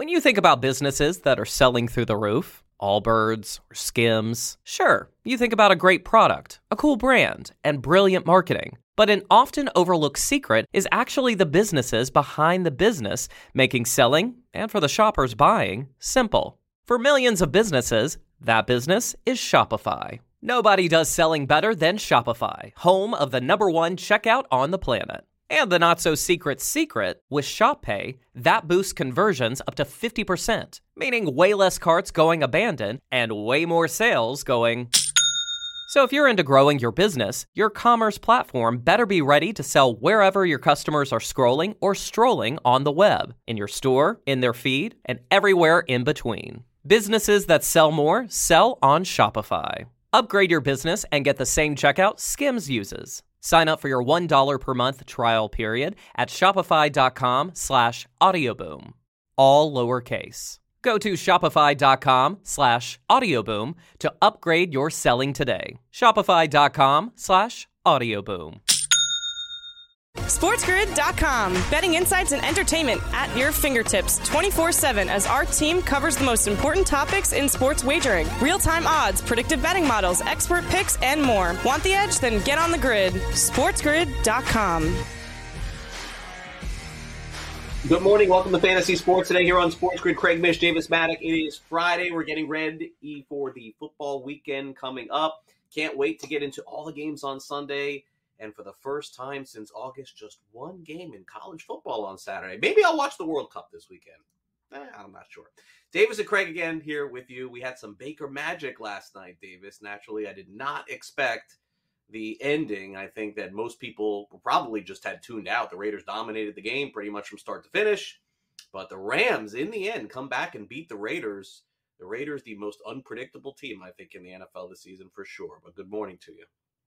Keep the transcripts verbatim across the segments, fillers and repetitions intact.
When you think about businesses that are selling through the roof, Allbirds or Skims, sure, you think about a great product, a cool brand, and brilliant marketing. But an often overlooked secret is actually the businesses behind the business, making selling, and for the shoppers buying, simple. For millions of businesses, that business is Shopify. Nobody does selling better than Shopify, home of the number one checkout on the planet. And the not-so-secret secret, with Shop Pay, that boosts conversions up to fifty percent, meaning way less carts going abandoned and way more sales going... So if you're into growing your business, your commerce platform better be ready to sell wherever your customers are scrolling or strolling on the web, in your store, in their feed, and everywhere in between. Businesses that sell more sell on Shopify. Upgrade your business and get the same checkout Skims uses. Sign up for your one dollar per month trial period at shopify.com slash audioboom. All lowercase. Go to shopify.com slash audioboom to upgrade your selling today. Shopify.com slash audioboom. SportsGrid dot com. Betting insights and entertainment at your fingertips twenty-four seven as our team covers the most important topics in sports wagering. Real-time odds, predictive betting models, expert picks, and more. Want the edge? Then get on the grid. SportsGrid dot com. Good morning. Welcome to Fantasy Sports today here on Sports Grid. Craig Mish, Davis Maddock. It is Friday. We're getting ready for the football weekend coming up. Can't wait to get into all the games on Sunday. And for the first time since August, just one game in college football on Saturday. Maybe I'll watch the World Cup this weekend. Eh, I'm not sure. Davis and Craig again here with you. We had some Baker magic last night, Davis. Naturally, I did not expect the ending. I think that most people probably just had tuned out. The Raiders dominated the game pretty much from start to finish. But the Rams, in the end, come back and beat the Raiders. The Raiders, the most unpredictable team, I think, in the N F L this season for sure. But good morning to you.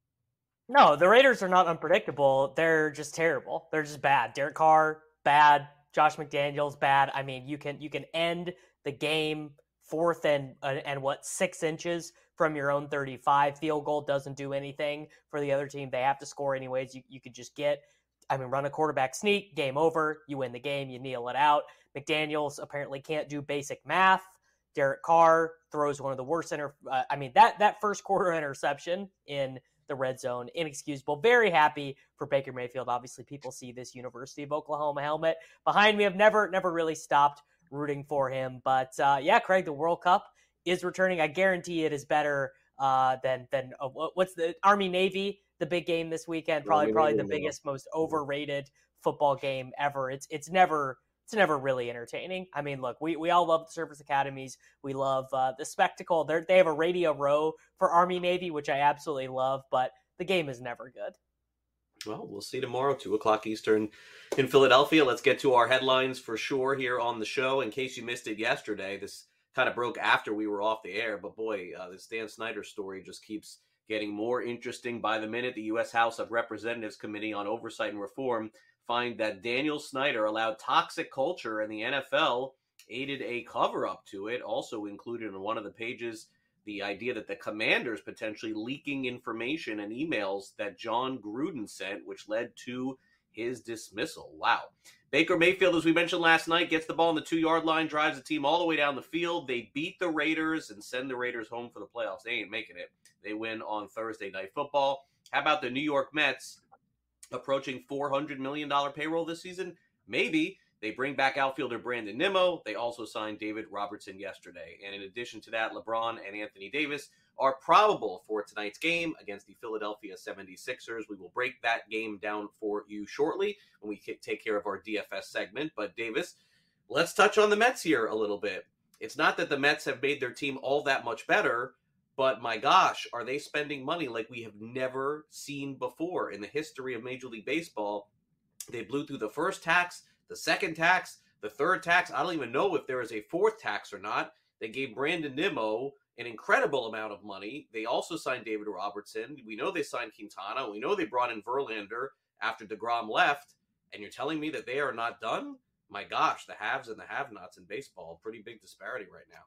No, the Raiders are not unpredictable. They're just terrible. They're just bad. Derek Carr, bad. Josh McDaniels, bad. I mean, you can you can end the game fourth and uh, and what six inches from your own thirty-five. Field goal doesn't do anything for the other team. They have to score anyways. You you could just get, I mean, run a quarterback sneak, game over. You win the game. You kneel it out. McDaniels apparently can't do basic math. Derek Carr throws one of the worst inter. Uh, I mean, that that first quarter interception in the red zone, inexcusable. Very happy for Baker Mayfield. Obviously, people see this University of Oklahoma helmet behind me. I've never, never really stopped rooting for him. But uh, yeah, Craig, the World Cup is returning. I guarantee it is better uh, than than uh, what's the Army Navy, the big game this weekend. Probably, probably the biggest, most overrated football game ever. It's it's never. It's never really entertaining. I mean, look, we, we all love the service academies. We love uh, the spectacle. They're, they have a Radio Row for Army Navy, which I absolutely love, but the game is never good. Well, we'll see tomorrow, two o'clock Eastern in Philadelphia. Let's get to our headlines for sure here on the show. In case you missed it yesterday, this kind of broke after we were off the air, but boy, uh, this Dan Snyder story just keeps getting more interesting by the minute. The U S House of Representatives Committee on Oversight and Reform find that Daniel Snyder allowed toxic culture in the N F L, aided a cover-up to it, also included in one of the pages the idea that the Commanders potentially leaking information and emails that John Gruden sent, which led to his dismissal. Wow. Baker Mayfield, as we mentioned last night, gets the ball on the two-yard line, drives the team all the way down the field. They beat the Raiders and send the Raiders home for the playoffs. They ain't making it. They win on Thursday Night Football. How about the New York Mets? Approaching four hundred million dollars payroll this season? Maybe. They bring back outfielder Brandon Nimmo. They also signed David Robertson yesterday. And in addition to that, LeBron and Anthony Davis are probable for tonight's game against the Philadelphia seventy-sixers. We will break that game down for you shortly when we take care of our D F S segment. But Davis, let's touch on the Mets here a little bit. It's not that the Mets have made their team all that much better, but my gosh, are they spending money like we have never seen before in the history of Major League Baseball? They blew through the first tax, the second tax, the third tax. I don't even know if there is a fourth tax or not. They gave Brandon Nimmo an incredible amount of money. They also signed David Robertson. We know they signed Quintana. We know they brought in Verlander after DeGrom left. And you're telling me that they are not done? My gosh, the haves and the have-nots in baseball, pretty big disparity right now.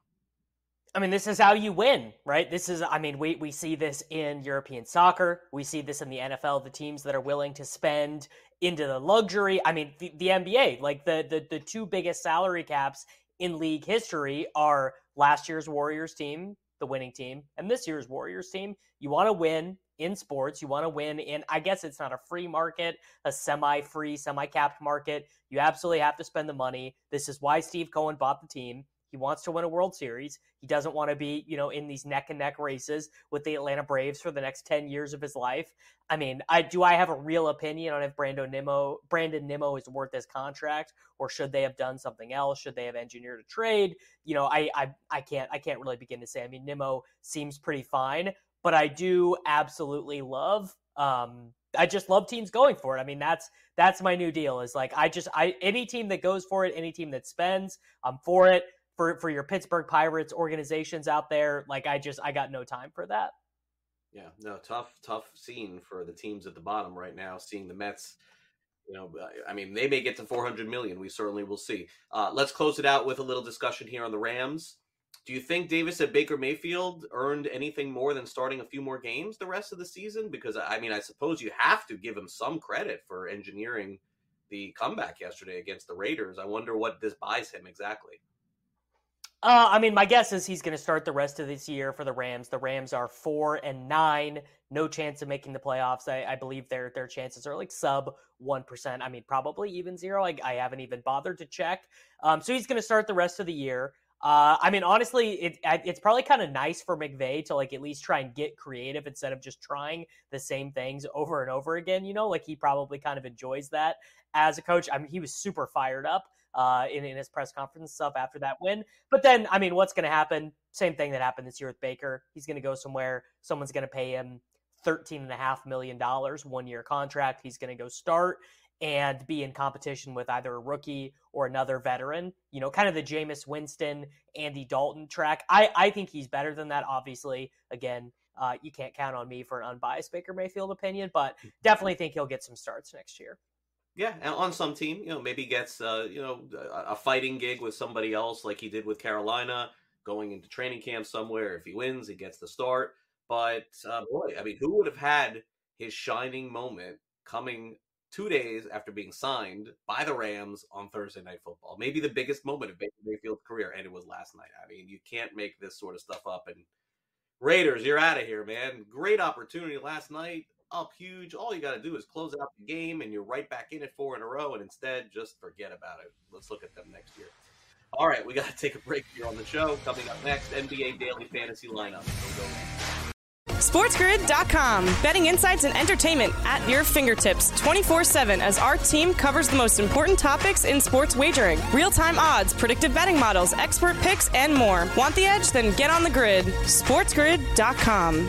I mean, this is how you win, right? This is, I mean, we, we see this in European soccer. We see this in the N F L, the teams that are willing to spend into the luxury. I mean, the, the N B A, like the, the, the two biggest salary caps in league history are last year's Warriors team, the winning team, and this year's Warriors team. You want to win in sports. You want to win in, I guess it's not a free market, a semi-free, semi-capped market. You absolutely have to spend the money. This is why Steve Cohen bought the team. He wants to win a World Series. He doesn't want to be, you know, in these neck and neck races with the Atlanta Braves for the next ten years of his life. I mean, I do I have a real opinion on if Brandon Nimmo, Brandon Nimmo is worth his contract, or should they have done something else? Should they have engineered a trade? You know, I I I can't I can't really begin to say. I mean, Nimmo seems pretty fine, but I do absolutely love um I just love teams going for it. I mean, that's that's my new deal is like I just I any team that goes for it, any team that spends, I'm for it. For for your Pittsburgh Pirates organizations out there, like I just I got no time for that. Yeah, no, tough, tough scene for the teams at the bottom right now. Seeing the Mets, you know, I mean, they may get to four hundred million. We certainly will see. Uh, let's close it out with a little discussion here on the Rams. Do you think Davis at Baker Mayfield earned anything more than starting a few more games the rest of the season? Because I mean, I suppose you have to give him some credit for engineering the comeback yesterday against the Raiders. I wonder what this buys him exactly. Uh, I mean, my guess is he's going to start the rest of this year for the Rams. The Rams are four and nine, no chance of making the playoffs. I, I believe their their chances are like sub one percent. I mean, probably even zero. I, I haven't even bothered to check. Um, so he's going to start the rest of the year. Uh, I mean, honestly, it, it's probably kind of nice for McVay to like at least try and get creative instead of just trying the same things over and over again. You know, like he probably kind of enjoys that as a coach. I mean, he was super fired up. Uh, in, in his press conference stuff after that win. But then, I mean, what's going to happen? Same thing that happened this year with Baker. He's going to go somewhere. Someone's going to pay him thirteen point five million dollars, one-year contract. He's going to go start and be in competition with either a rookie or another veteran. You know, kind of the Jameis Winston, Andy Dalton track. I, I think he's better than that, obviously. Again, uh, you can't count on me for an unbiased Baker Mayfield opinion, but definitely think he'll get some starts next year. Yeah, and on some team, you know, maybe gets, uh, you know, a fighting gig with somebody else like he did with Carolina, going into training camp somewhere. If he wins, he gets the start. But, uh, boy, I mean, who would have had his shining moment coming two days after being signed by the Rams on Thursday Night Football? Maybe the biggest moment of Baker Mayfield's career, and it was last night. I mean, you can't make this sort of stuff up. And Raiders, you're out of here, man. Great opportunity last night. Up huge. All you got to do is close out the game and you're right back in it four in a row, and instead just forget about it. Let's look at them next year. All right, we got to take a break here on the show. Coming up next, N B A Daily Fantasy Lineup. Go, go. SportsGrid dot com. Betting insights and entertainment at your fingertips twenty-four seven as our team covers the most important topics in sports wagering. Real-time odds, predictive betting models, expert picks, and more. Want the edge? Then get on the grid. SportsGrid dot com.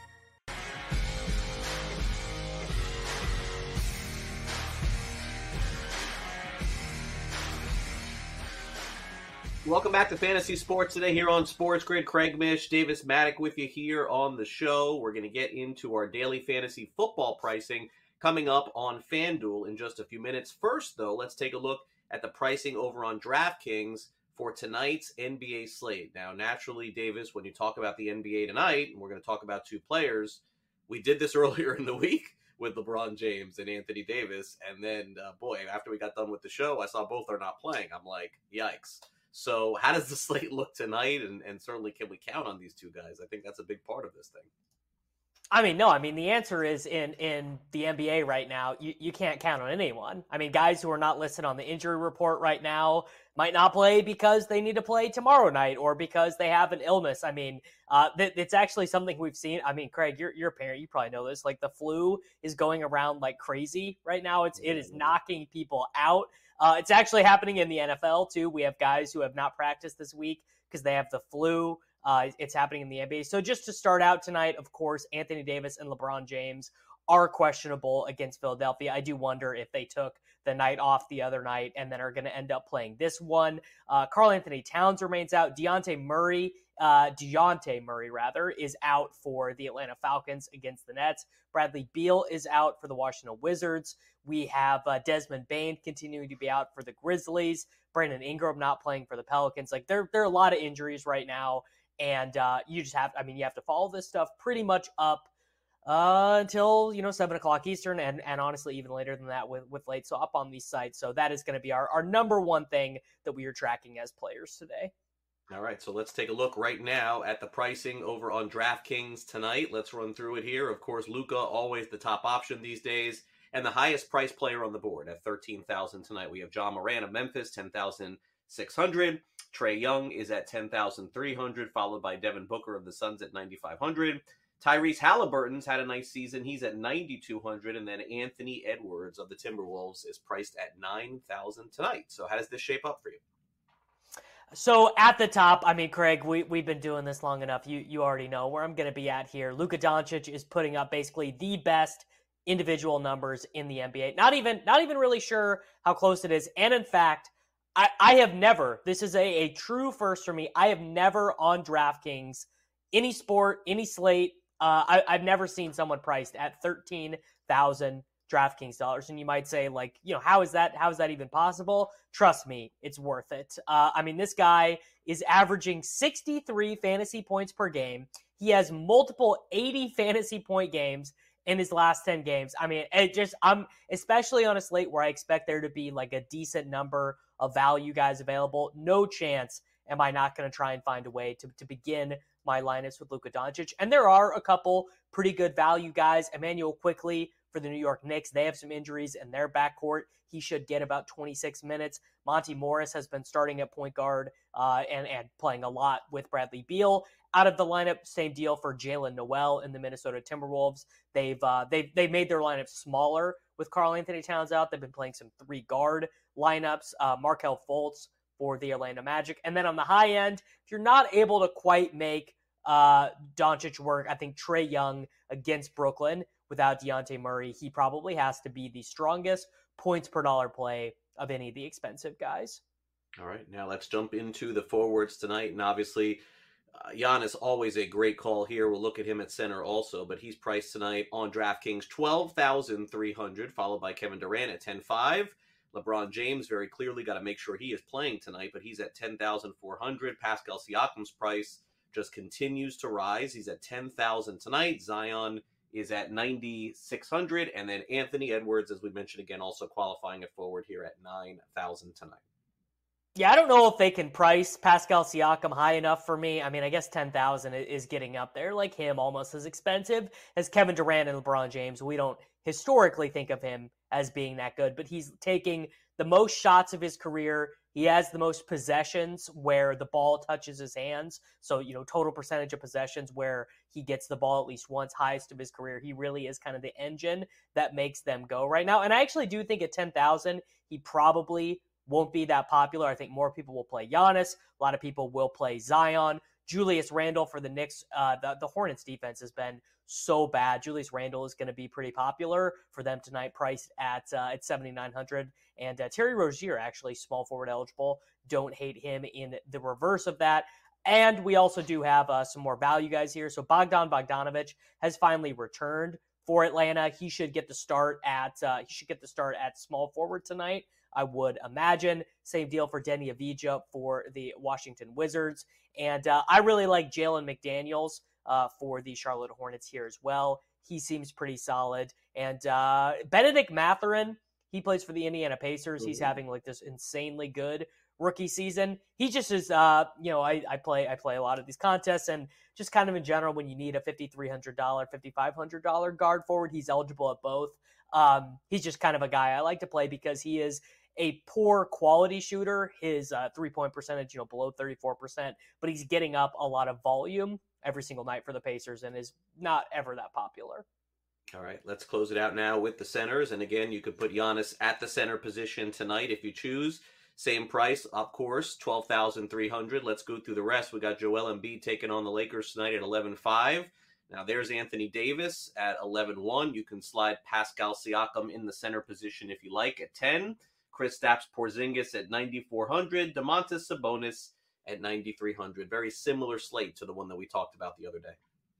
Welcome back to Fantasy Sports today here on Sports Grid. Craig Mish, Davis Maddock with you here on the show. We're going to get into our daily fantasy football pricing coming up on FanDuel in just a few minutes. First, though, let's take a look at the pricing over on DraftKings for tonight's N B A slate. Now, naturally, Davis, when you talk about the N B A tonight, and we're going to talk about two players, we did this earlier in the week with LeBron James and Anthony Davis. And then, uh, boy, after we got done with the show, I saw both are not playing. I'm like, yikes. So how does the slate look tonight? And, and certainly, can we count on these two guys? I think that's a big part of this thing. I mean, no, I mean, the answer is in, in the N B A right now, you, you can't count on anyone. I mean, guys who are not listed on the injury report right now might not play because they need to play tomorrow night or because they have an illness. I mean, uh, th- it's actually something we've seen. I mean, Craig, you're, you're a parent. You probably know this. Like, the flu is going around like crazy right now. It's, it is knocking people out. Uh, it's actually happening in the N F L, too. We have guys who have not practiced this week because they have the flu. Uh, it's happening in the N B A. So just to start out tonight, of course, Anthony Davis and LeBron James are questionable against Philadelphia. I do wonder if they took the night off the other night and then are going to end up playing this one. Uh, Karl Anthony Towns remains out. Dejounte Murray, uh, Dejounte Murray, rather, is out for the Atlanta Falcons against the Nets. Bradley Beal is out for the Washington Wizards. We have uh, Desmond Bane continuing to be out for the Grizzlies. Brandon Ingram not playing for the Pelicans. Like, there, there are a lot of injuries right now. And uh, you just have, I mean, you have to follow this stuff pretty much up uh, until, you know, seven o'clock Eastern, and, and honestly, even later than that with, with late swap on these sites. So that is going to be our, our number one thing that we are tracking as players today. All right, so let's take a look right now at the pricing over on DraftKings tonight. Let's run through it here. Of course, Luka, always the top option these days, and the highest price player on the board at thirteen thousand dollars tonight. We have Ja Morant of Memphis, ten thousand six hundred dollars. Trae Young is at ten thousand three hundred dollars, followed by Devin Booker of the Suns at nine thousand five hundred dollars. Tyrese Halliburton's had a nice season. He's at nine thousand two hundred dollars, and then Anthony Edwards of the Timberwolves is priced at nine thousand dollars tonight. So how does this shape up for you? So at the top, I mean, Craig, we, we've been doing this long enough. You you already know where I'm going to be at here. Luka Doncic is putting up basically the best individual numbers in the N B A. Not even not even really sure how close it is. And in fact, I, I have never, this is a, a true first for me, I have never on DraftKings, any sport, any slate, uh, I, I've never seen someone priced at thirteen thousand DraftKings dollars. And you might say, like, you know, how is that, how is that even possible? Trust me, it's worth it. Uh, I mean, this guy is averaging sixty-three fantasy points per game. He has multiple eighty fantasy point games in his last ten games. I mean, it just, I'm especially on a slate where I expect there to be like a decent number of value guys available. No chance am I not going to try and find a way to, to begin my lineups with Luka Doncic. And there are a couple pretty good value guys. Emmanuel Quickley for the New York Knicks. They have some injuries in their backcourt. He should get about twenty-six minutes. Monty Morris has been starting at point guard uh, and, and playing a lot with Bradley Beal. Out of the lineup, same deal for Jalen Noel in the Minnesota Timberwolves. They've uh, they've they've made their lineup smaller with Karl Anthony Towns out. They've been playing some three guard lineups. Uh, Markelle Fultz for the Orlando Magic, and then on the high end, if you're not able to quite make uh, Doncic work, I think Trae Young against Brooklyn without Dejounte Murray, he probably has to be the strongest points per dollar play of any of the expensive guys. All right, now let's jump into the forwards tonight, and obviously Uh, Giannis, always a great call here. We'll look at him at center also, but he's priced tonight on DraftKings twelve thousand three hundred dollars, followed by Kevin Durant at ten thousand five hundred dollars. LeBron James, very clearly got to make sure he is playing tonight, but he's at ten thousand four hundred dollars. Pascal Siakam's price just continues to rise. He's at ten thousand dollars tonight. Zion is at nine thousand six hundred dollars, and then Anthony Edwards, as we mentioned again, also qualifying at forward here at nine thousand dollars tonight. Yeah, I don't know if they can price Pascal Siakam high enough for me. I mean, I guess ten thousand is getting up there, like him, almost as expensive as Kevin Durant and LeBron James. We don't historically think of him as being that good, but he's taking the most shots of his career. He has the most possessions where the ball touches his hands. So, you know, total percentage of possessions where he gets the ball at least once, highest of his career. He really is kind of the engine that makes them go right now. And I actually do think at ten thousand, he probably won't be that popular. I think more people will play Giannis. A lot of people will play Zion. Julius Randle for the Knicks. Uh, the, the Hornets defense has been so bad. Julius Randle is going to be pretty popular for them tonight, priced at uh, at seventy-nine hundred. And uh, Terry Rozier, actually small forward eligible. Don't hate him in the reverse of that. And we also do have uh, some more value guys here. So Bogdan Bogdanovic has finally returned for Atlanta. He should get the start at uh, he should get the start at small forward tonight, I would imagine. Same deal for Denny Avdija for the Washington Wizards. And uh, I really like Jalen McDaniels uh, for the Charlotte Hornets here as well. He seems pretty solid. And uh, Benedict Mathurin, he plays for the Indiana Pacers. He's having like this insanely good rookie season. He just is, uh, you know, I, I play I play a lot of these contests, and just kind of in general, when you need a fifty-three hundred dollars, fifty-five hundred dollars guard forward, he's eligible at both. Um, he's just kind of a guy I like to play because he is a poor quality shooter. His uh, three-point percentage, you know, below thirty-four percent, but he's getting up a lot of volume every single night for the Pacers and is not ever that popular. All right, let's close it out now with the centers. And again, you could put Giannis at the center position tonight if you choose. Same price, of course, twelve thousand three hundred dollars. Let's go through the rest. We got Joel Embiid taking on the Lakers tonight at eleven five. Now there's Anthony Davis at eleven one. You can slide Pascal Siakam in the center position if you like at ten. Kristaps Porzingis at ninety-four hundred. Domantas Sabonis at ninety-three hundred. Very similar slate to the one that we talked about the other day.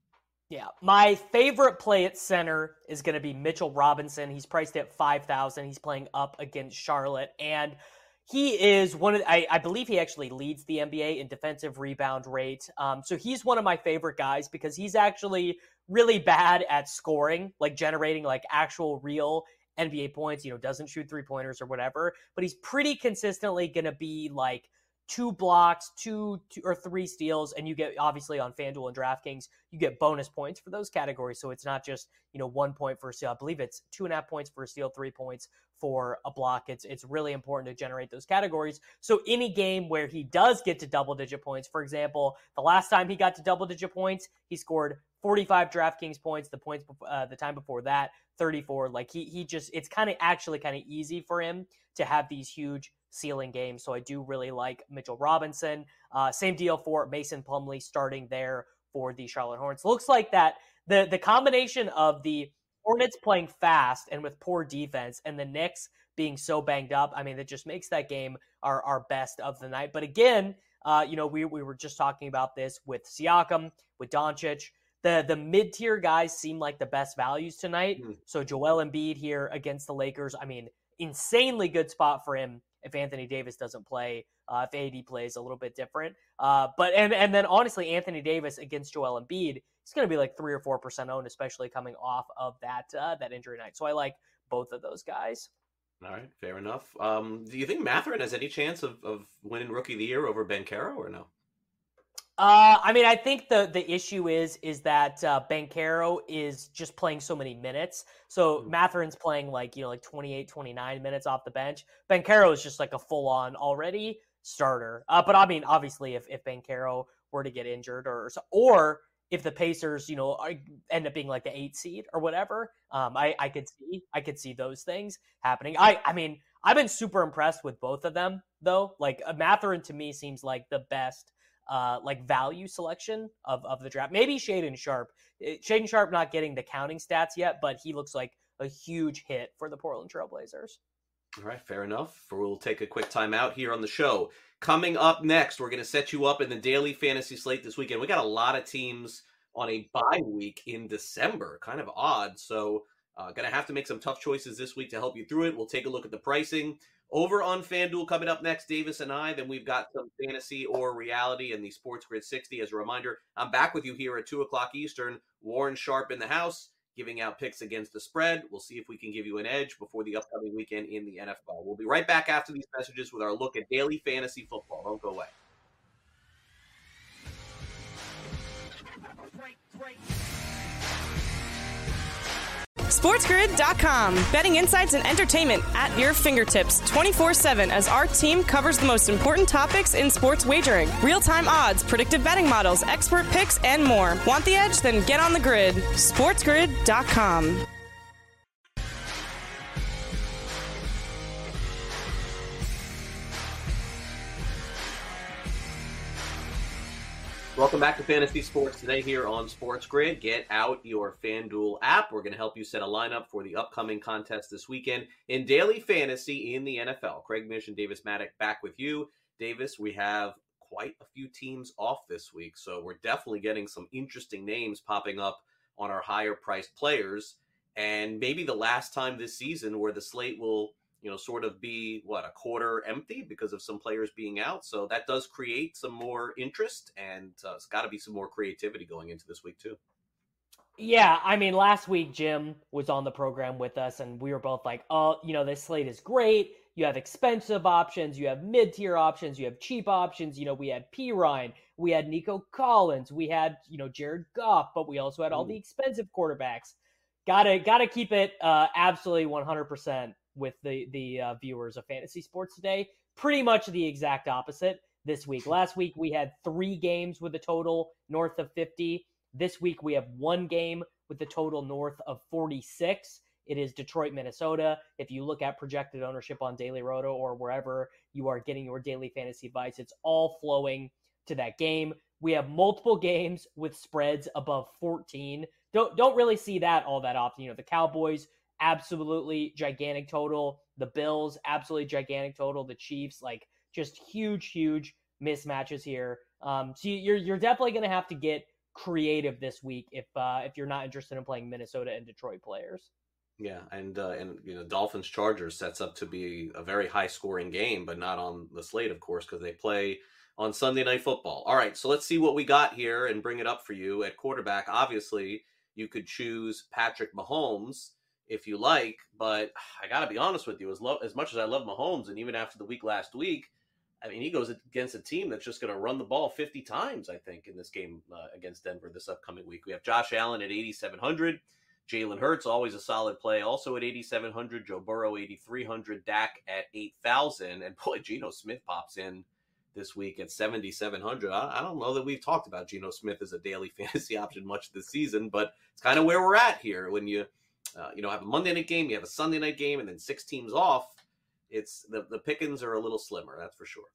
Yeah, my favorite play at center is going to be Mitchell Robinson. He's priced at five thousand. He's playing up against Charlotte, and He is one of, I, I believe he actually leads the N B A in defensive rebound rate. Um, so he's one of my favorite guys because he's actually really bad at scoring, like generating like actual real N B A points, you know, doesn't shoot three pointers or whatever, but he's pretty consistently going to be like two blocks, two, two or three steals. And you get, obviously on FanDuel and DraftKings, you get bonus points for those categories. So it's not just, you know, one point for a steal. I believe it's two and a half points for a steal, three points for a block. It's, it's really important to generate those categories. So any game where he does get to double digit points, for example, the last time he got to double digit points, he scored forty-five DraftKings points. The points, uh, the time before that, thirty-four. Like he, he just, it's kind of actually kind of easy for him to have these huge ceiling games. So I do really like Mitchell Robinson. Uh, same deal for Mason Plumlee starting there for the Charlotte Hornets. Looks like that the, the combination of the Hornets playing fast and with poor defense and the Knicks being so banged up, I mean, that just makes that game our, our best of the night. But again, uh, you know, we, we were just talking about this with Siakam, with Doncic. The the mid-tier guys seem like the best values tonight. Mm. So Joel Embiid here against the Lakers. I mean, insanely good spot for him if Anthony Davis doesn't play, uh, if A D plays a little bit different. Uh, but and and then honestly, Anthony Davis against Joel Embiid, he's going to be like three or four percent owned, especially coming off of that uh, that injury night. So I like both of those guys. All right, fair enough. Um, do you think Mathurin has any chance of, of winning Rookie of the Year over Banchero or no? Uh, I mean, I think the the issue is is that uh, Banchero is just playing so many minutes. So mm-hmm. Mathurin's playing like, you know, like twenty-eight, twenty-nine minutes off the bench. Banchero is just like a full on already starter. Uh, but I mean, obviously, if if Banchero were to get injured or or if the Pacers, you know, are, end up being like the eight seed or whatever, um, I I could see I could see those things happening. I I mean, I've been super impressed with both of them though. Like uh, Mathurin to me seems like the best. Uh, like value selection of, of the draft. Maybe Shaedon Sharpe. Shaedon Sharpe not getting the counting stats yet, but he looks like a huge hit for the Portland Trailblazers. All right, fair enough. We'll take a quick time out here on the show. Coming up next, we're going to set you up in the daily fantasy slate this weekend. We got a lot of teams on a bye week in December. Kind of odd. So uh, going to have to make some tough choices this week to help you through it. We'll take a look at the pricing. Over on FanDuel coming up next, Davis and I. Then we've got some fantasy or reality in the Sports Grid sixty. As a reminder, I'm back with you here at two o'clock Eastern. Warren Sharp in the house, giving out picks against the spread. We'll see if we can give you an edge before the upcoming weekend in the N F L. We'll be right back after these messages with our look at daily fantasy football. Don't go away. SportsGrid dot com. Betting insights and entertainment at your fingertips twenty-four seven as our team covers the most important topics in sports wagering. Real-time odds, predictive betting models, expert picks, and more. Want the edge? Then get on the grid. SportsGrid dot com. Welcome back to Fantasy Sports Today here on Sports Grid. Get out your FanDuel app. We're going to help you set a lineup for the upcoming contest this weekend in daily fantasy in the N F L. Craig Mish and Davis Maddock back with you. Davis, we have quite a few teams off this week, so we're definitely getting some interesting names popping up on our higher-priced players. And maybe the last time this season where the slate will, you know, sort of be, what, a quarter empty because of some players being out. So that does create some more interest, and uh, it's got to be some more creativity going into this week, too. Yeah, I mean, last week, Jim was on the program with us, and we were both like, oh, you know, this slate is great. You have expensive options. You have mid-tier options. You have cheap options. You know, we had P. Ryan. We had Nico Collins. We had, you know, Jared Goff, but we also had all the expensive quarterbacks. Gotta, gotta keep it uh, absolutely one hundred percent with the the uh, viewers of Fantasy Sports Today. Pretty much the exact opposite this week. Last week we had three games with a total north of fifty. This week we have one game with the total north of forty-six. It is Detroit, Minnesota. If you look at projected ownership on Daily Roto or wherever you are getting your daily fantasy advice, it's all flowing to that game. We have multiple games with spreads above fourteen. Don't don't really see that all that often. You know, the Cowboys, absolutely gigantic total. The Bills, absolutely gigantic total. The Chiefs, like just huge, huge mismatches here. Um, so you're you're definitely going to have to get creative this week if uh, if you're not interested in playing Minnesota and Detroit players. Yeah, and uh, and you know, Dolphins Chargers sets up to be a very high scoring game, but not on the slate, of course, because they play on Sunday Night Football. All right, so let's see what we got here and bring it up for you at quarterback. Obviously, you could choose Patrick Mahomes if you like, but I got to be honest with you, as lo- as much as I love Mahomes, and even after the week last week, I mean, he goes against a team that's just going to run the ball fifty times, I think, in this game uh, against Denver this upcoming week. We have Josh Allen at eighty-seven hundred. Jalen Hurts, always a solid play, also at eighty-seven hundred. Joe Burrow, eighty-three hundred. Dak at eight thousand. And boy, Geno Smith pops in this week at seventy-seven hundred. I, I don't know that we've talked about Geno Smith as a daily fantasy option much this season, but it's kind of where we're at here. When you, uh, you know, have a Monday night game, you have a Sunday night game, and then six teams off, it's the, the pickings are a little slimmer, that's for sure.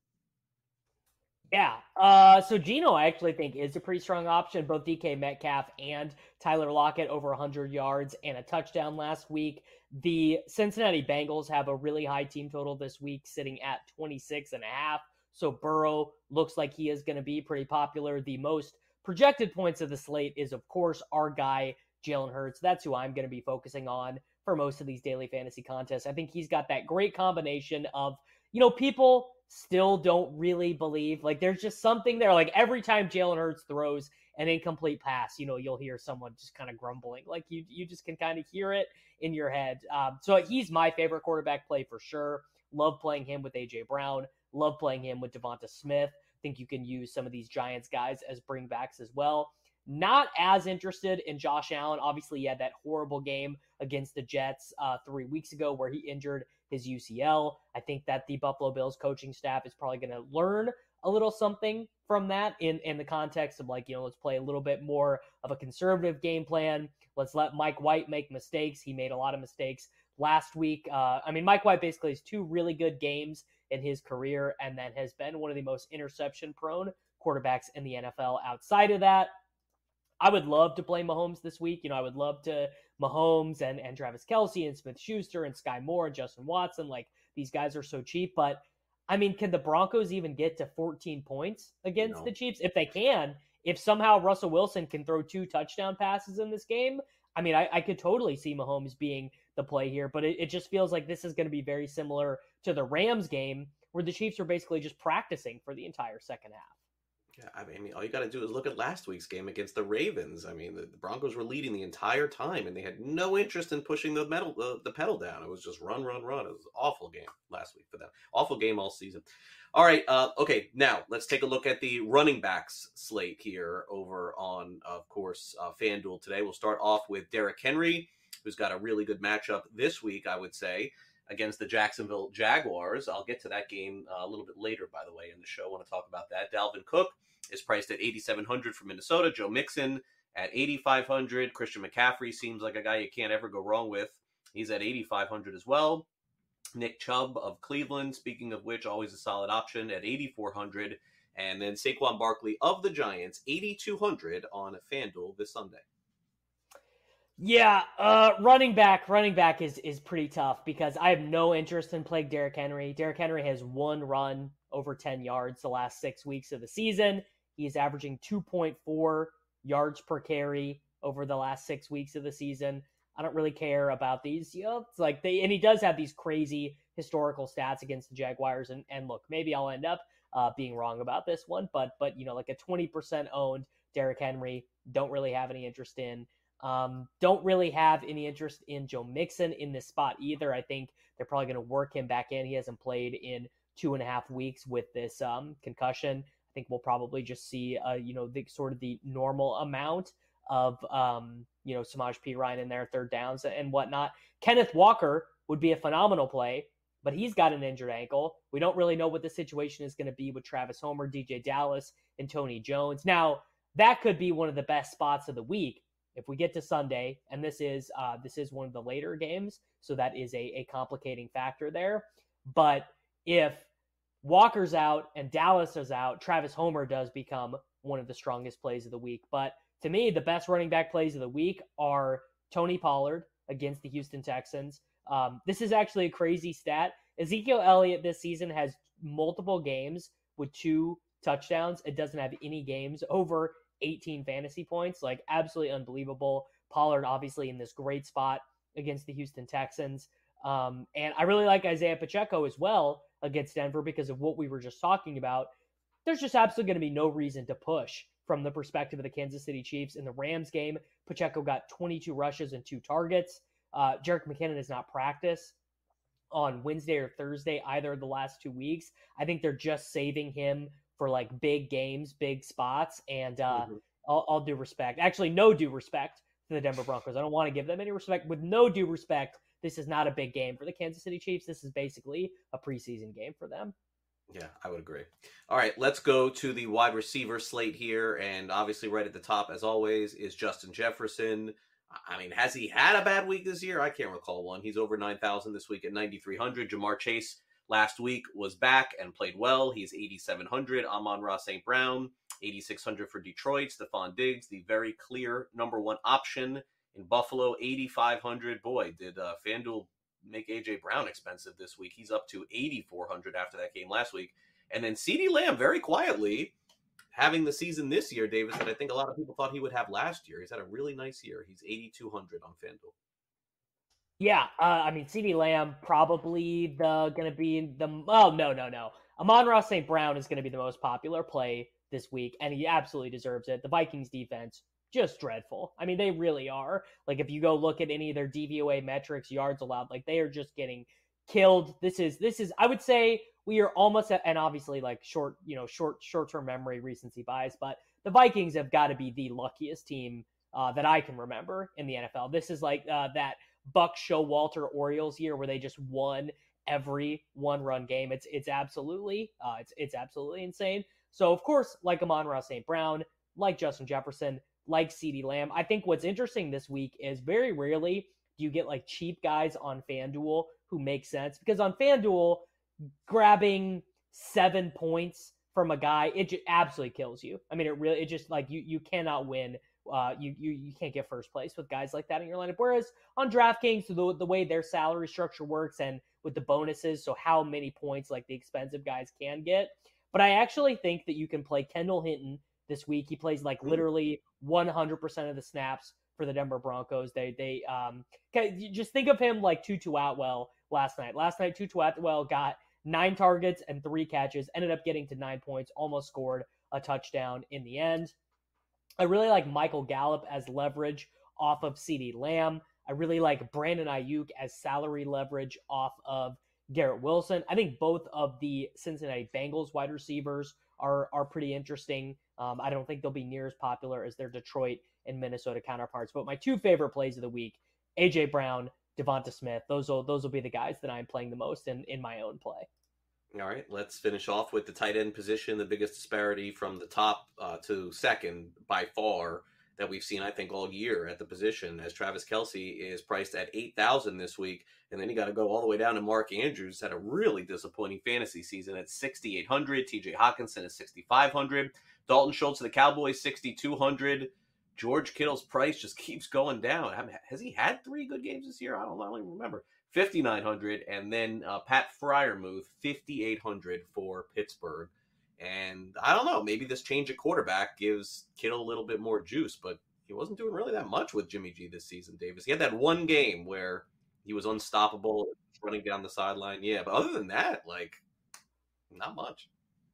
Yeah. Uh, so Geno, I actually think, is a pretty strong option. Both D K Metcalf and Tyler Lockett over one hundred yards and a touchdown last week. The Cincinnati Bengals have a really high team total this week, sitting at twenty-six and a half. So Burrow looks like he is going to be pretty popular. The most projected points of the slate is, of course, our guy, Jalen Hurts. That's who I'm going to be focusing on for most of these daily fantasy contests. I think he's got that great combination of, you know, people still don't really believe. Like, there's just something there. Like, every time Jalen Hurts throws an incomplete pass, you know, you'll hear someone just kind of grumbling. Like, you you just can kind of hear it in your head. Um, so he's my favorite quarterback play for sure. Love playing him with A J Brown. Love playing him with Devonta Smith. Think you can use some of these Giants guys as bringbacks as well. Not as interested in Josh Allen. Obviously, he had that horrible game against the Jets uh, three weeks ago where he injured his U C L. I think that the Buffalo Bills coaching staff is probably going to learn a little something from that in, in the context of, like, you know, let's play a little bit more of a conservative game plan. Let's let Mike White make mistakes. He made a lot of mistakes last week. Uh, I mean, Mike White basically has two really good games in his career and then has been one of the most interception-prone quarterbacks in the N F L. Outside of that, I would love to play Mahomes this week. You know, I would love to Mahomes and, and Travis Kelce and Smith-Schuster and Sky Moore and Justin Watson. Like, these guys are so cheap. But, I mean, can the Broncos even get to fourteen points against No. the Chiefs? If they can, if somehow Russell Wilson can throw two touchdown passes in this game, I mean, I, I could totally see Mahomes being the play here. But it, it just feels like this is going to be very similar to the Rams game where the Chiefs are basically just practicing for the entire second half. Yeah, I mean, all you got to do is look at last week's game against the Ravens. I mean, the, the Broncos were leading the entire time, and they had no interest in pushing the metal, uh, the pedal down. It was just run, run, run. It was an awful game last week for them. Awful game all season. All right, uh, okay, now let's take a look at the running backs slate here over on, of course, uh, FanDuel today. We'll start off with Derrick Henry, who's got a really good matchup this week, I would say, against the Jacksonville Jaguars. I'll get to that game uh, a little bit later, by the way, in the show. I want to talk about that. Dalvin Cook is priced at eighty-seven hundred for Minnesota. Joe Mixon at eighty-five hundred. Christian McCaffrey seems like a guy you can't ever go wrong with. He's at eighty-five hundred as well. Nick Chubb of Cleveland, speaking of which, always a solid option at eighty-four hundred. And then Saquon Barkley of the Giants, eighty-two hundred on FanDuel this Sunday. Yeah, uh, running back, running back is is pretty tough because I have no interest in playing Derrick Henry. Derrick Henry has one run over ten yards the last six weeks of the season. He's averaging two point four yards per carry over the last six weeks of the season. I don't really care about these. You know, it's like they, and he does have these crazy historical stats against the Jaguars. And, and look, maybe I'll end up uh, being wrong about this one, but, but, you know, like a twenty percent owned Derrick Henry, don't really have any interest in. Um, don't really have any interest in Joe Mixon in this spot either. I think they're probably going to work him back in. He hasn't played in two and a half weeks with this um, concussion. I think we'll probably just see, uh, you know, the sort of the normal amount of, um, you know, Samaje Perine in there, third downs and whatnot. Kenneth Walker would be a phenomenal play, but he's got an injured ankle. We don't really know what the situation is going to be with Travis Homer, D J Dallas, and Tony Jones. Now, that could be one of the best spots of the week if we get to Sunday, and this is uh, this is one of the later games, so that is a, a complicating factor there. But if Walker's out and Dallas is out, Travis Homer does become one of the strongest plays of the week. But to me, the best running back plays of the week are Tony Pollard against the Houston Texans. Um, this is actually a crazy stat. Ezekiel Elliott this season has multiple games with two touchdowns. It doesn't have any games over eighteen fantasy points. Like, absolutely unbelievable. Pollard obviously in this great spot against the Houston Texans. Um, and I really like Isaiah Pacheco as well against Denver because of what we were just talking about. There's just absolutely going to be no reason to push from the perspective of the Kansas City Chiefs. In the Rams game, Pacheco got twenty-two rushes and two targets. Uh, Jerick McKinnon has not practiced on Wednesday or Thursday either of the last two weeks. I think they're just saving him for like big games, big spots, and uh, mm-hmm. all, all due respect, actually no due respect to the Denver Broncos. I don't want to give them any respect. With no due respect, this is not a big game for the Kansas City Chiefs. This is basically a preseason game for them. Yeah, I would agree. All right, let's go to the wide receiver slate here. And obviously right at the top, as always, is Justin Jefferson. I mean, has he had a bad week this year? I can't recall one. He's over nine thousand this week at ninety-three hundred. Jamar Chase last week was back and played well. He's eighty-seven hundred. Amon-Ra Saint Brown, eighty-six hundred for Detroit. Stephon Diggs, the very clear number one option in Buffalo, eighty-five hundred. Boy, did uh, FanDuel make A J Brown expensive this week. He's up to eighty-four hundred after that game last week. And then CeeDee Lamb, very quietly, having the season this year, Davis, that I think a lot of people thought he would have last year. He's had a really nice year. He's eighty-two hundred on FanDuel. Yeah, uh, I mean, CeeDee Lamb probably the going to be the – oh, no, no, no. Amon-Ra Saint Brown is going to be the most popular play this week, and he absolutely deserves it. The Vikings defense, just dreadful. I mean, they really are. Like, if you go look at any of their D V O A metrics, yards allowed, like, they are just getting killed. This is, this is, I would say we are almost, at, and obviously, like, short, you know, short, short-term memory, recency bias, but the Vikings have got to be the luckiest team uh, that I can remember in the N F L. This is like uh, that Buck Showalter Orioles year where they just won every one-run game. It's, it's absolutely, uh, it's, it's absolutely insane. So, of course, like Amon-Ra Saint Brown, like Justin Jefferson, like CeeDee Lamb. I think what's interesting this week is very rarely do you get like cheap guys on FanDuel who make sense, because on FanDuel, grabbing seven points from a guy, it just absolutely kills you. I mean, it really, it just like you, you cannot win. Uh, you, you, you can't get first place with guys like that in your lineup. Whereas on DraftKings, the, the way their salary structure works and with the bonuses, so how many points like the expensive guys can get. But I actually think that you can play Kendall Hinton this week. He plays like literally one hundred percent of the snaps for the Denver Broncos. They, they, um, just think of him like Tutu Atwell last night. Last night, Tutu Atwell got nine targets and three catches, ended up getting to nine points, almost scored a touchdown in the end. I really like Michael Gallup as leverage off of CeeDee Lamb. I really like Brandon Ayuk as salary leverage off of Garrett Wilson. I think both of the Cincinnati Bengals wide receivers are are pretty interesting. Um, I don't think they'll be near as popular as their Detroit and Minnesota counterparts. But my two favorite plays of the week, A J Brown, Devonta Smith, those will those will be the guys that I'm playing the most in, in my own play. All right, let's finish off with the tight end position. The biggest disparity from the top uh, to second by far that we've seen, I think, all year at the position, as Travis Kelce is priced at eight thousand this week. And then you got to go all the way down to Mark Andrews, had a really disappointing fantasy season at sixty-eight hundred. T J Hockenson is sixty-five hundred. Dalton Schultz of the Cowboys, sixty-two hundred. George Kittle's price just keeps going down. Has he had three good games this year? I don't, I don't even remember. fifty-nine hundred. And then uh, Pat Freiermuth, fifty-eight hundred for Pittsburgh. And I don't know, maybe this change at quarterback gives Kittle a little bit more juice, but he wasn't doing really that much with Jimmy G this season, Davis. He had that one game where he was unstoppable, running down the sideline. Yeah, but other than that, like, not much.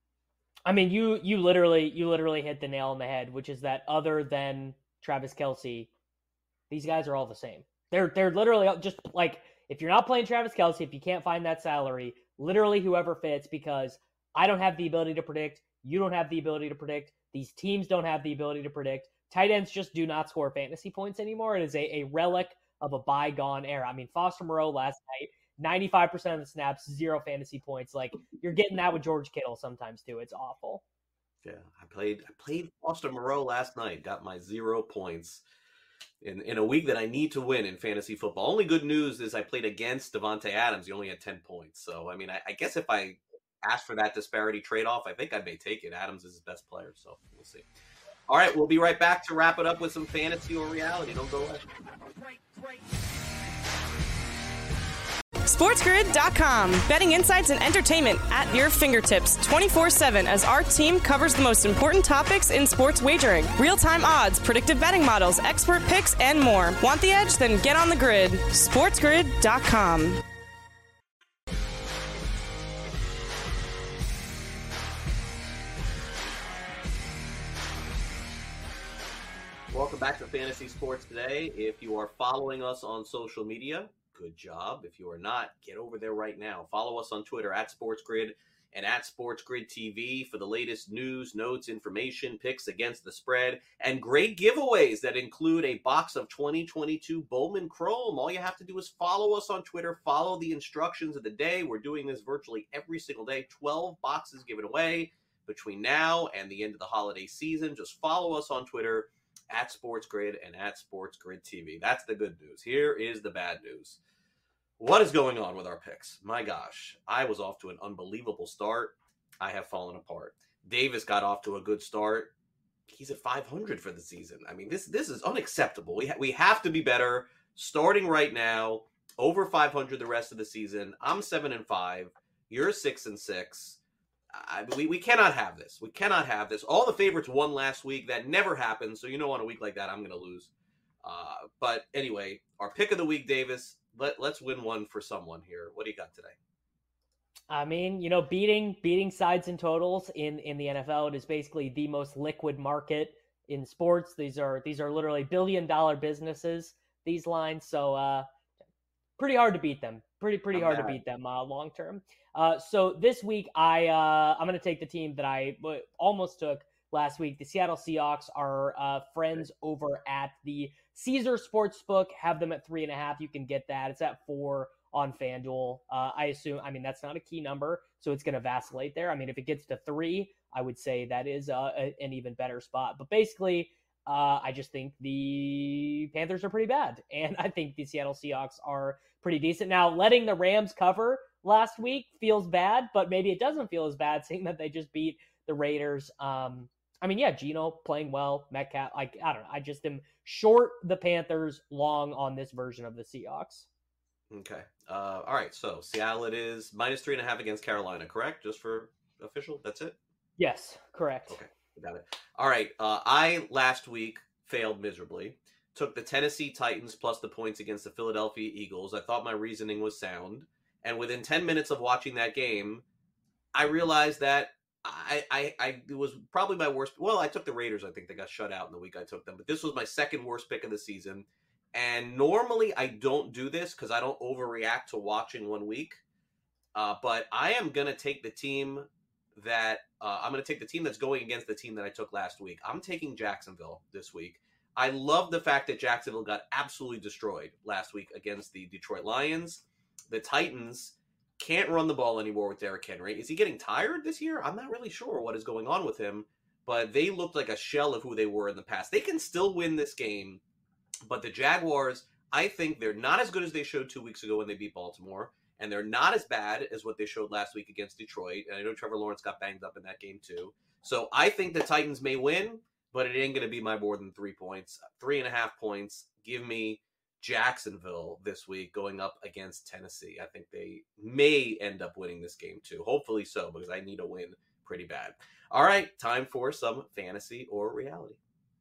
I mean, you you literally you literally hit the nail on the head, which is that other than Travis Kelce, these guys are all the same. They're they're literally just like, if you're not playing Travis Kelce, if you can't find that salary, literally whoever fits, because I don't have the ability to predict. You don't have the ability to predict. These teams don't have the ability to predict. Tight ends just do not score fantasy points anymore. It is a, a relic of a bygone era. I mean, Foster Moreau last night, ninety-five percent of the snaps, zero fantasy points. Like, you're getting that with George Kittle sometimes too. It's awful. Yeah, I played I played Foster Moreau last night, got my zero points in, in a week that I need to win in fantasy football. Only good news is I played against Devontae Adams. He only had ten points. So, I mean, I, I guess if I ask for that disparity trade-off, I think I may take it. Adams is his best player, so we'll see. All right, we'll be right back to wrap it up with some fantasy or reality. Don't go away. SportsGrid dot com. Betting insights and entertainment at your fingertips twenty-four seven as our team covers the most important topics in sports wagering. Real-time odds, predictive betting models, expert picks, and more. Want the edge? Then get on the grid. SportsGrid dot com. Welcome back to Fantasy Sports Today. If you are following us on social media, good job. If you are not, get over there right now. Follow us on Twitter at SportsGrid and at SportsGrid T V for the latest news, notes, information, picks against the spread, and great giveaways that include a box of twenty twenty-two Bowman Chrome. All you have to do is follow us on Twitter, follow the instructions of the day. We're doing this virtually every single day. twelve boxes given away between now and the end of the holiday season. Just follow us on Twitter at SportsGrid and at SportsGrid T V. That's the good news. Here is the bad news. What is going on with our picks? My gosh, I was off to an unbelievable start. I have fallen apart. Davis got off to a good start. He's at five hundred for the season. I mean, this this is unacceptable. We, ha- we have to be better starting right now, over five hundred the rest of the season. I'm seven and five. You're six and six. I, we, we cannot have this. We cannot have this. All the favorites won last week. That never happens. So, you know, on a week like that, I'm going to lose. Uh, but anyway, our pick of the week, Davis, let, let's win one for someone here. What do you got today? I mean, you know, beating beating sides and totals in, in the N F L, it is basically the most liquid market in sports. These are these are literally billion dollar businesses, these lines. So uh, pretty hard to beat them. Pretty, pretty hard to beat them uh, long term. Uh, so this week, I, uh, I'm going to take the team that I almost took last week. The Seattle Seahawks are uh, friends over at the Caesar Sportsbook. Have them at three and a half. You can get that. It's at four on FanDuel. Uh, I assume, I mean, that's not a key number, so it's going to vacillate there. I mean, if it gets to three, I would say that is uh, a, an even better spot. But basically, uh, I just think the Panthers are pretty bad, and I think the Seattle Seahawks are pretty decent. Now, letting the Rams cover last week feels bad, but maybe it doesn't feel as bad seeing that they just beat the Raiders. Um, I mean, yeah, Geno playing well, Metcalf, like, I don't know. I just am short the Panthers, long on this version of the Seahawks. Okay. Uh, all right. So Seattle, it is minus three and a half against Carolina, correct? Just for official. That's it? Yes, correct. Okay. Got it. All right. Uh, I last week failed miserably. Took the Tennessee Titans plus the points against the Philadelphia Eagles. I thought my reasoning was sound. And within ten minutes of watching that game, I realized that I, I, I it was probably my worst. Well, I took the Raiders. I think they got shut out in the week I took them. But this was my second worst pick of the season. And normally I don't do this because I don't overreact to watching one week. Uh, but I am going to take the team that uh, I'm going to take the team that's going against the team that I took last week. I'm taking Jacksonville this week. I love the fact that Jacksonville got absolutely destroyed last week against the Detroit Lions. The Titans can't run the ball anymore with Derrick Henry. Is he getting tired this year? I'm not really sure what is going on with him, but they looked like a shell of who they were in the past. They can still win this game, but the Jaguars, I think they're not as good as they showed two weeks ago when they beat Baltimore, and they're not as bad as what they showed last week against Detroit. And I know Trevor Lawrence got banged up in that game too. So I think the Titans may win, but it ain't going to be my more than three points. Three and a half points. Give me Jacksonville this week going up against Tennessee. I think they may end up winning this game too. Hopefully so, because I need a win pretty bad. All right, time for some fantasy or reality.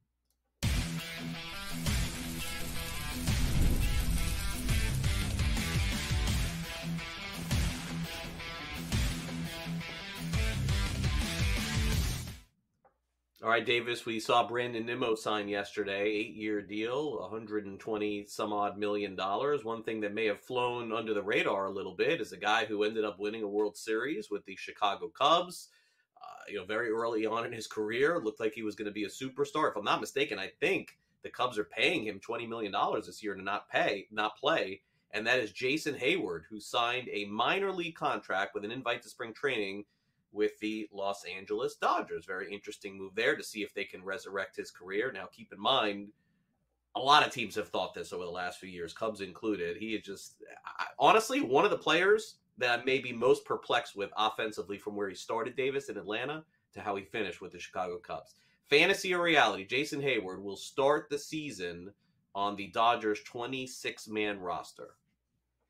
All right, Davis, we saw Brandon Nimmo sign yesterday, eight-year deal, one hundred twenty some odd million dollars. One thing that may have flown under the radar a little bit is a guy who ended up winning a World Series with the Chicago Cubs. Uh, you know, very early on in his career, looked like he was going to be a superstar. If I'm not mistaken, I think the Cubs are paying him twenty million dollars this year to not pay, not play, and that is Jason Hayward, who signed a minor league contract with an invite to spring training with the Los Angeles Dodgers. Very interesting move there to see if they can resurrect his career. Now, keep in mind, a lot of teams have thought this over the last few years, Cubs included. He is just, I, honestly, one of the players that I may be most perplexed with offensively from where he started, Davis, in Atlanta, to how he finished with the Chicago Cubs. Fantasy or reality, Jason Hayward will start the season on the Dodgers' twenty-six man roster.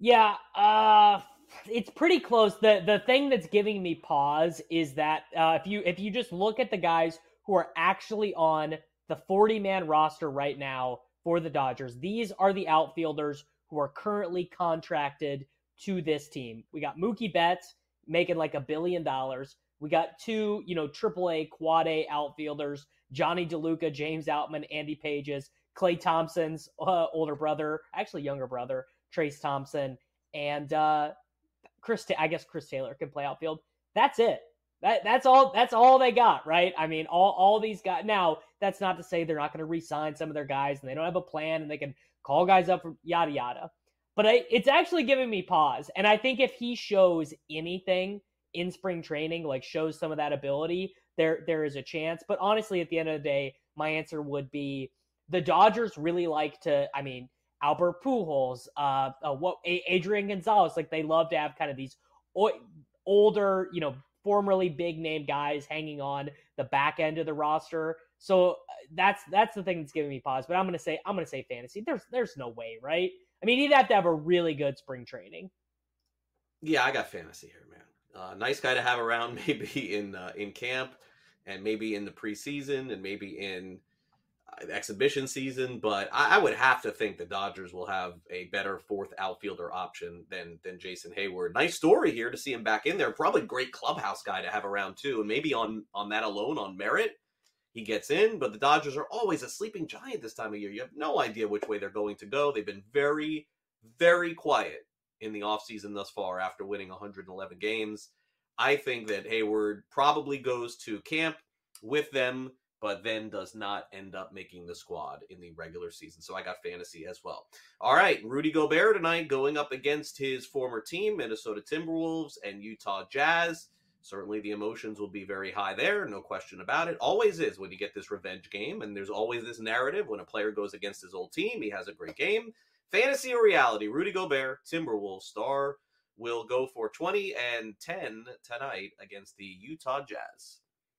Yeah, uh, it's pretty close. The the thing that's giving me pause is that uh, if you if you just look at the guys who are actually on the forty-man roster right now for the Dodgers, these are the outfielders who are currently contracted to this team. We got Mookie Betts making like a billion dollars. We got two, you know, triple A, quad A outfielders, Johnny DeLuca, James Outman, Andy Pages, Klay Thompson's uh, older brother, actually younger brother, Trace Thompson, and uh, Chris. I guess Chris Taylor can play outfield. That's it. That that's all. That's all they got, right? I mean, all all these guys. Now, that's not to say they're not going to re-sign some of their guys, and they don't have a plan, and they can call guys up for yada yada. But I, it's actually giving me pause, and I think if he shows anything in spring training, like shows some of that ability, there there is a chance. But honestly, at the end of the day, my answer would be the Dodgers really like to. I mean, Albert Pujols, uh, uh what Adrian Gonzalez, like they love to have kind of these o- older, you know, formerly big name guys hanging on the back end of the roster. So that's that's the thing that's giving me pause. But I'm gonna say I'm gonna say fantasy. There's there's no way, right? I mean, he'd have to have a really good spring training. Yeah, I got fantasy here, man. Uh, nice guy to have around, maybe in uh, in camp, and maybe in the preseason, and maybe in uh, exhibition season. But I, I would have to think the Dodgers will have a better fourth outfielder option than than Jason Hayward. Nice story here to see him back in there. Probably great clubhouse guy to have around too, and maybe on on that alone, on merit, he gets in. But the Dodgers are always a sleeping giant this time of year. You have no idea which way they're going to go. They've been very, very quiet in the offseason thus far after winning one hundred eleven games. I think that Hayward probably goes to camp with them, but then does not end up making the squad in the regular season. So I got fantasy as well. All right, Rudy Gobert tonight going up against his former team, Minnesota Timberwolves and Utah Jazz. Certainly the emotions will be very high there, no question about it. Always is when you get this revenge game, and there's always this narrative when a player goes against his old team, he has a great game. Fantasy or reality, Rudy Gobert, Timberwolves star, will go for twenty and ten tonight against the Utah Jazz.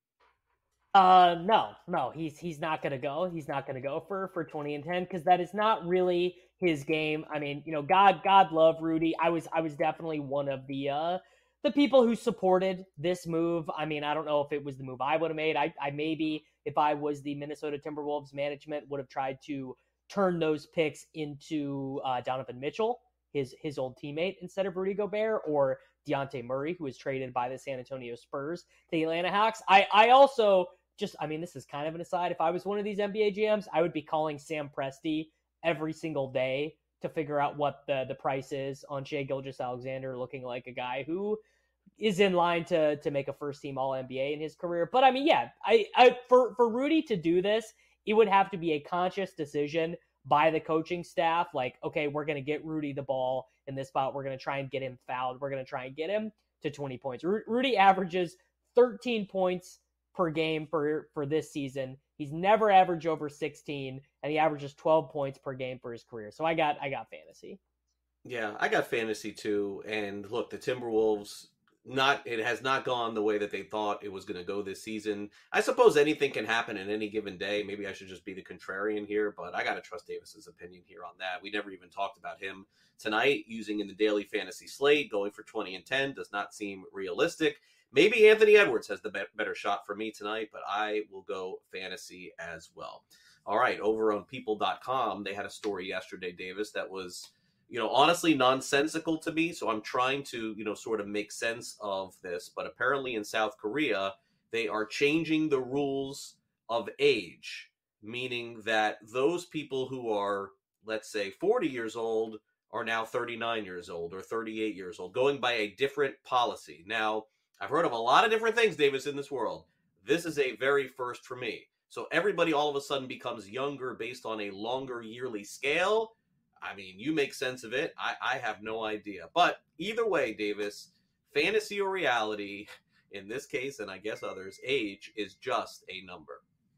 Uh, no, no, he's he's not gonna go. He's not gonna go for for twenty and ten because that is not really his game. I mean, you know, God, God love Rudy. I was I was definitely one of the uh the people who supported this move. I mean, I don't know if it was the move I would have made. I I maybe if I was the Minnesota Timberwolves management would have tried to turn those picks into uh, Donovan Mitchell, his his old teammate, instead of Rudy Gobert, or Dejounte Murray, who was traded by the San Antonio Spurs to the Atlanta Hawks. I, I also just, I mean, this is kind of an aside. If I was one of these N B A G Ms, I would be calling Sam Presti every single day to figure out what the, the price is on Shai Gilgeous-Alexander, looking like a guy who is in line to to make a first-team All N B A in his career. But, I mean, yeah, I, I for, for Rudy to do this, it would have to be a conscious decision by the coaching staff. Like, okay, we're going to get Rudy the ball in this spot. We're going to try and get him fouled. We're going to try and get him to twenty points. Ru- Rudy averages thirteen points per game for, for this season. He's never averaged over sixteen, and he averages twelve points per game for his career. So I got, I got fantasy. Yeah, I got fantasy too. And look, the Timberwolves, not it has not gone the way that they thought it was going to go this season. I suppose anything can happen in any given day. Maybe I should just be the contrarian here, but I got to trust Davis's opinion here on that. We never even talked about him tonight using in the daily fantasy slate. Going for twenty and ten does not seem realistic. Maybe Anthony Edwards has the be- better shot for me tonight, but I will go fantasy as well. All right, over on people dot com, they had a story yesterday, Davis, that was, you know, honestly nonsensical to me. So I'm trying to, you know, sort of make sense of this. But apparently in South Korea, they are changing the rules of age, meaning that those people who are, let's say, forty years old are now thirty-nine years old or thirty-eight years old, going by a different policy. Now, I've heard of a lot of different things, Davis, in this world. This is a very first for me. So everybody all of a sudden becomes younger based on a longer yearly scale. I mean, you make sense of it. I, I have no idea. But either way, Davis, fantasy or reality, in this case, and I guess others, age is just a number.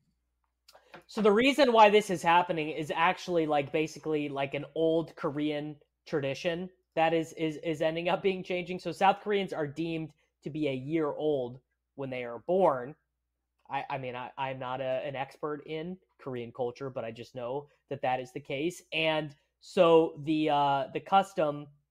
So the reason why this is happening is actually like basically like an old Korean tradition that is is is ending up being changing. So South Koreans are deemed to be a year old when they are born. I, I mean, I, I'm not a, an expert in Korean culture, but I just know that that is the case. And so the uh, the custom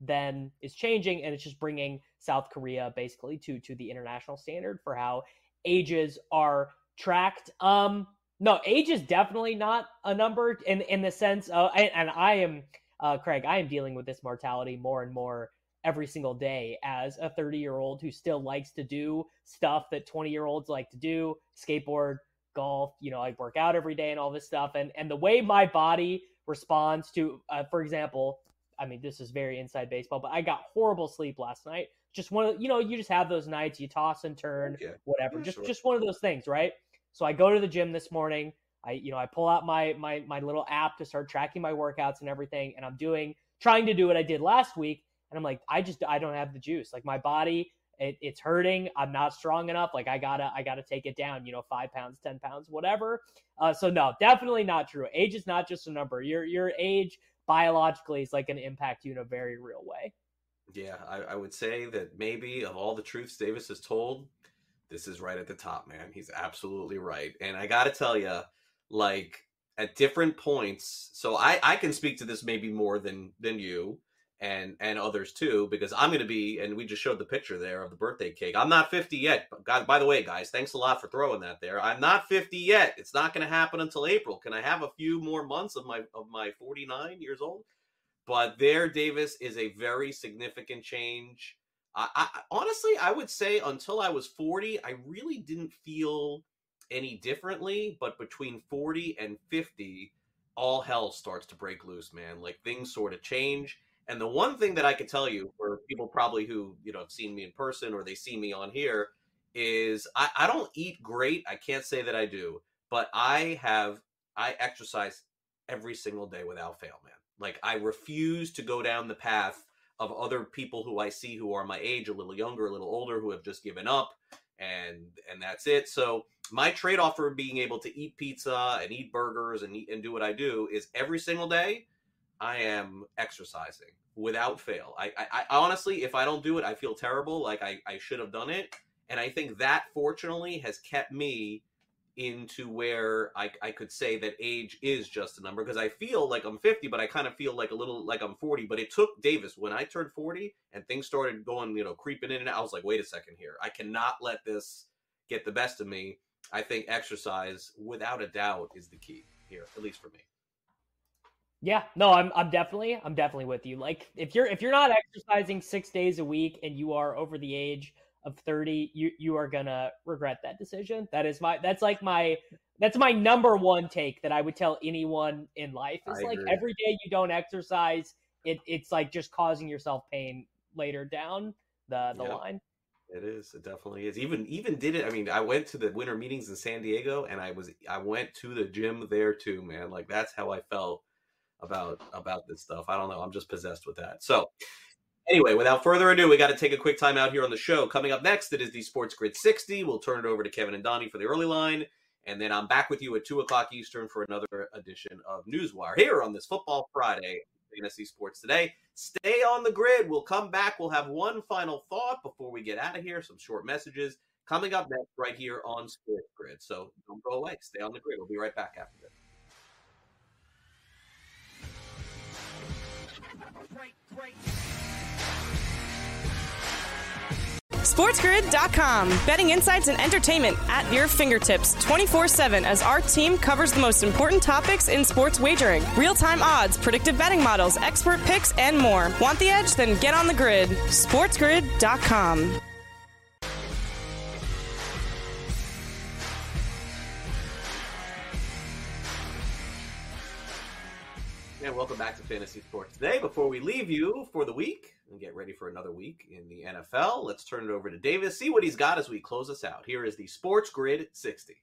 then is changing, and it's just bringing South Korea basically to to the international standard for how ages are tracked. Um, no, age is definitely not a number in in the sense of, and, and I am uh, Craig, I am dealing with this mortality more and more every single day as a thirty year old who still likes to do stuff that twenty year olds like to do, skateboard, golf, you know, I work out every day and all this stuff. And, and the way my body responds to, uh, for example, I mean, this is very inside baseball, but I got horrible sleep last night. Just one of, you know, you just have those nights, you toss and turn, Yeah. whatever, Yeah, just, sure. just one of those things. Right. So I go to the gym this morning. I, you know, I pull out my, my, my little app to start tracking my workouts and everything. And I'm doing, trying to do what I did last week. And I'm like, I just, I don't have the juice. Like my body, it, it's hurting. I'm not strong enough. Like I gotta, I gotta take it down, you know, five pounds, ten pounds, whatever. Uh, so no, definitely not true. Age is not just a number. Your, your age biologically is like going to impact you in a very real way. Yeah, I, I would say that maybe of all the truths Davis has told, this is right at the top, man. He's absolutely right. And I got to tell you, like at different points, so I, I can speak to this maybe more than, than you. And and others too, because I'm going to be, and we just showed the picture there of the birthday cake. I'm not fifty yet. But God, by the way, guys, thanks a lot for throwing that there. I'm not fifty yet. It's not going to happen until April. Can I have a few more months of my of my forty-nine years old? But there, Davis, is a very significant change. I, I honestly, I would say until I was forty, I really didn't feel any differently. But between forty and fifty, all hell starts to break loose, man. Like things sort of change. And the one thing that I could tell you for people probably who, you know, have seen me in person or they see me on here is I, I don't eat great. I can't say that I do, but I have, I exercise every single day without fail, man. Like I refuse to go down the path of other people who I see who are my age, a little younger, a little older, who have just given up and, and that's it. So my trade-off for being able to eat pizza and eat burgers and eat and do what I do is every single day I am exercising without fail. I, I, I honestly, if I don't do it, I feel terrible. Like I, I should have done it. And I think that fortunately has kept me into where I, I could say that age is just a number, because I feel like I'm fifty, but I kind of feel like a little like I'm forty. But it took Davis when I turned forty and things started going, you know, creeping in and out. I was like, wait a second here. I cannot let this get the best of me. I think exercise without a doubt is the key here, at least for me. Yeah, no, I'm I'm definitely I'm definitely with you. Like if you're if you're not exercising six days a week and you are over the age of thirty, you you are gonna regret that decision. That is my that's like my that's my number one take that I would tell anyone in life is I like agree. every day you don't exercise, it it's like just causing yourself pain later down the the Yep. line. It is. It definitely is. Even even did it. I mean, I went to the winter meetings in San Diego, and I was I went to the gym there too, man. Like that's how I felt about about this stuff. I don't know. I'm just possessed with that. So anyway, without further ado, we got to take a quick time out here on the show. Coming up next, it is the Sports Grid sixty. We'll turn it over to Kevin and Donnie for the early line, and then I'm back with you at two o'clock Eastern for another edition of Newswire here on this Football Friday. Fantasy Sports Today. Stay on the grid. We'll come back. We'll have one final thought before we get out of here. Some short messages coming up next right here on Sports Grid. So don't go away. Stay on the grid. We'll be right back after this. SportsGrid dot com. Betting insights and entertainment at your fingertips twenty-four seven as our team covers the most important topics in sports wagering. Real-time odds, predictive betting models, expert picks, and more. Want the edge? Then get on the grid. SportsGrid dot com. And welcome back to Fantasy Sports Today. Before we leave you for the week and get ready for another week in the N F L, let's turn it over to Davis, see what he's got as we close us out. Here is the Sports Grid sixty.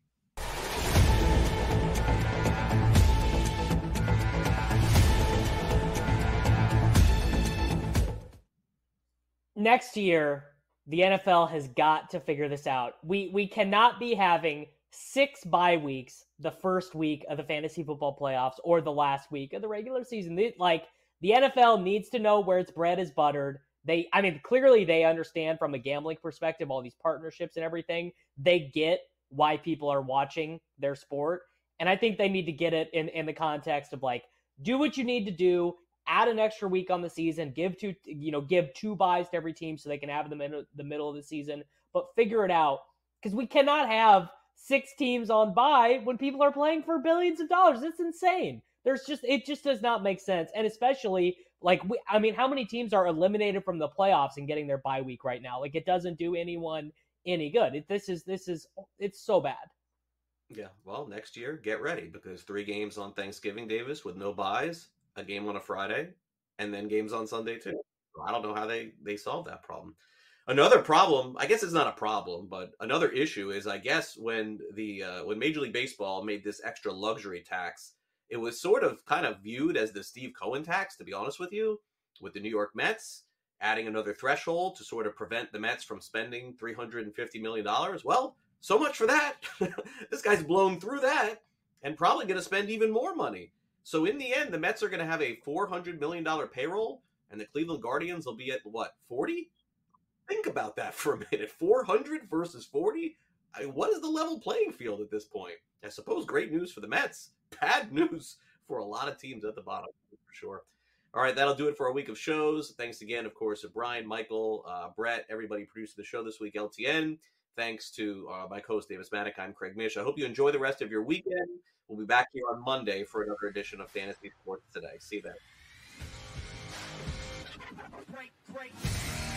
Next year, the N F L has got to figure this out. We we cannot be having six bye weeks the first week of the fantasy football playoffs or the last week of the regular season. They, like the N F L needs to know where its bread is buttered. They, I mean, clearly they understand from a gambling perspective, all these partnerships and everything. They get why people are watching their sport. And I think they need to get it in, in the context of like, do what you need to do, add an extra week on the season, give two, you know, give two buys to every team so they can have them in the middle of the season, but figure it out, because we cannot have six teams on bye when people are playing for billions of dollars. It's insane. There's just, it just does not make sense. And especially like, we, I mean, how many teams are eliminated from the playoffs and getting their bye week right now? Like, it doesn't do anyone any good. It, this is, this is, it's so bad. Yeah. Well, next year, get ready, because three games on Thanksgiving, Davis, with no buys, a game on a Friday, and then games on Sunday too. I don't know how they, they solve that problem. Another problem, I guess it's not a problem, but another issue is, I guess, when the uh, when Major League Baseball made this extra luxury tax, it was sort of kind of viewed as the Steve Cohen tax, to be honest with you, with the New York Mets adding another threshold to sort of prevent the Mets from spending three hundred fifty million dollars. Well, so much for that. This guy's blown through that and probably going to spend even more money. So in the end, the Mets are going to have a four hundred million dollars payroll, and the Cleveland Guardians will be at, what, forty? Think about that for a minute. four hundred versus forty? I mean, what is the level playing field at this point? I suppose great news for the Mets. Bad news for a lot of teams at the bottom, for sure. All right, that'll do it for our week of shows. Thanks again, of course, to Brian, Michael, uh, Brett, everybody producing the show this week, L T N. Thanks to uh, my co-host, Davis Maddock. I'm Craig Mish. I hope you enjoy the rest of your weekend. We'll be back here on Monday for another edition of Fantasy Sports Today. See you then. Great, great.